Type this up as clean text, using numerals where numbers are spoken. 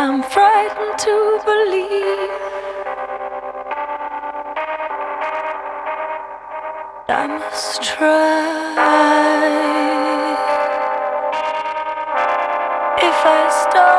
I'm frightened to believe I must try. If I start